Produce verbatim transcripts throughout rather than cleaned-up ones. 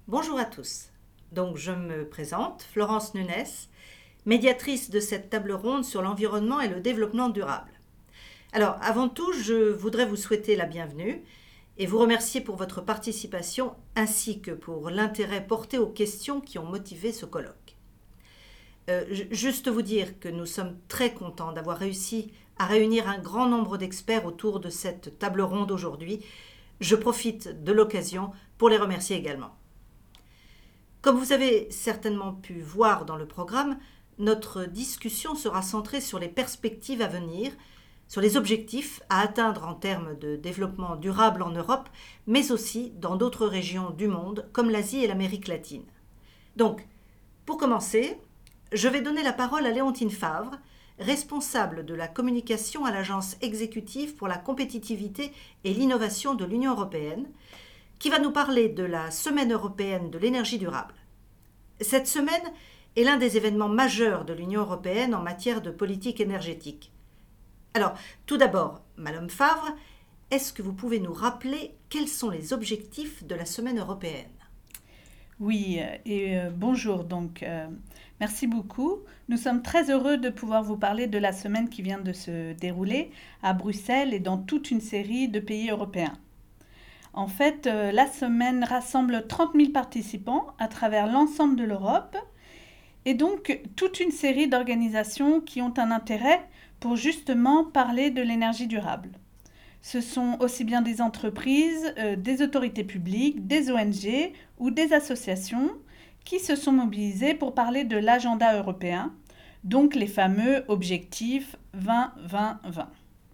Bonjour à tous. Donc je me présente, Florence Nunes, médiatrice de cette table ronde sur l'environnement et le développement durable. Alors avant tout, je voudrais vous souhaiter la bienvenue et vous remercier pour votre participation ainsi que pour l'intérêt porté aux questions qui ont motivé ce colloque. Euh, juste vous dire que nous sommes très contents d'avoir réussi à réunir un grand nombre d'experts autour de cette table ronde aujourd'hui. Je profite de l'occasion pour les remercier également. Comme vous avez certainement pu voir dans le programme, notre discussion sera centrée sur les perspectives à venir, sur les objectifs à atteindre en termes de développement durable en Europe, mais aussi dans d'autres régions du monde, comme l'Asie et l'Amérique latine. Donc, pour commencer, je vais donner la parole à Léontine Favre, responsable de la communication à l'Agence exécutive pour la compétitivité et l'innovation de l'Union européenne, qui va nous parler de la Semaine européenne de l'énergie durable. Cette semaine est l'un des événements majeurs de l'Union européenne en matière de politique énergétique. Alors, tout d'abord, Madame Favre, est-ce que vous pouvez nous rappeler quels sont les objectifs de la Semaine européenne ? Oui, et euh, bonjour donc. Euh, merci beaucoup. Nous sommes très heureux de pouvoir vous parler de la semaine qui vient de se dérouler à Bruxelles et dans toute une série de pays européens. En fait, euh, la semaine rassemble trente mille participants à travers l'ensemble de l'Europe et donc toute une série d'organisations qui ont un intérêt pour justement parler de l'énergie durable. Ce sont aussi bien des entreprises, euh, des autorités publiques, des O N G ou des associations qui se sont mobilisées pour parler de l'agenda européen, donc les fameux objectifs vingt vingt vingt.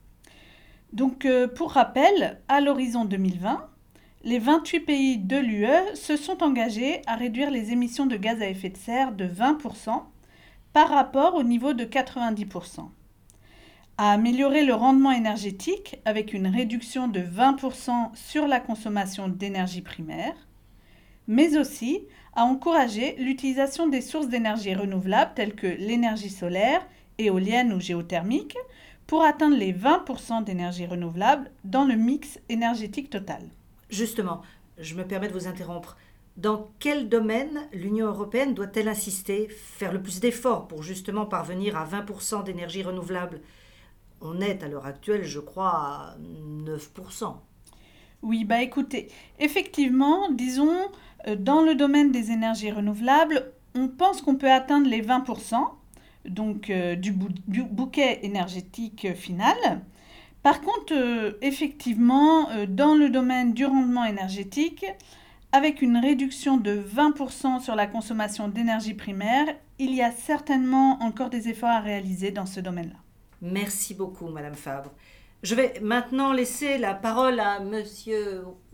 Donc, euh, pour rappel, à l'horizon deux mille vingt, les vingt-huit pays de l'U E se sont engagés à réduire les émissions de gaz à effet de serre de vingt pour cent par rapport au niveau de quatre-vingt-dix pour cent, à améliorer le rendement énergétique avec une réduction de vingt pour cent sur la consommation d'énergie primaire, mais aussi à encourager l'utilisation des sources d'énergie renouvelables telles que l'énergie solaire, éolienne ou géothermique, pour atteindre les vingt pour cent d'énergie renouvelable dans le mix énergétique total. Justement, je me permets de vous interrompre. Dans quel domaine l'Union européenne doit-elle insister, faire le plus d'efforts pour justement parvenir à vingt pour cent d'énergie renouvelable ? On est à l'heure actuelle, je crois, à neuf pour cent. Oui, bah écoutez, effectivement, disons, euh, dans le domaine des énergies renouvelables, on pense qu'on peut atteindre les vingt pour cent, donc euh, du, bou- du bouquet énergétique euh, final. Par contre, euh, effectivement, euh, dans le domaine du rendement énergétique, avec une réduction de vingt pour cent sur la consommation d'énergie primaire, il y a certainement encore des efforts à réaliser dans ce domaine-là. Merci beaucoup, Madame Favre. Je vais maintenant laisser la parole à Monsieur